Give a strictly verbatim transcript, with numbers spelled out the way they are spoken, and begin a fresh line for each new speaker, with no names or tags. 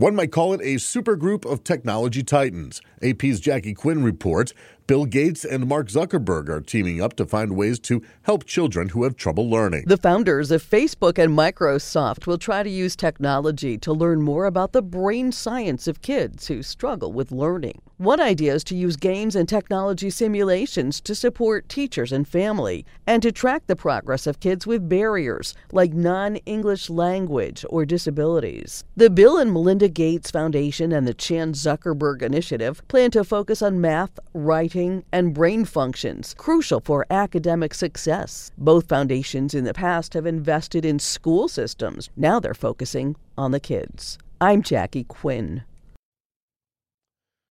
One might call it a supergroup of technology titans. A P's Jackie Quinn reports Bill Gates and Mark Zuckerberg are teaming up to find ways to help children who have trouble learning.
The founders of Facebook and Microsoft will try to use technology to learn more about the brain science of kids who struggle with learning. One idea is to use games and technology simulations to support teachers and family, and to track the progress of kids with barriers like non-English language or disabilities. The Bill and Melinda Gates Foundation and the Chan Zuckerberg Initiative plan to focus on math, writing, and brain functions, crucial for academic success. Both foundations in the past have invested in school systems. Now they're focusing on the kids. I'm Jackie Quinn.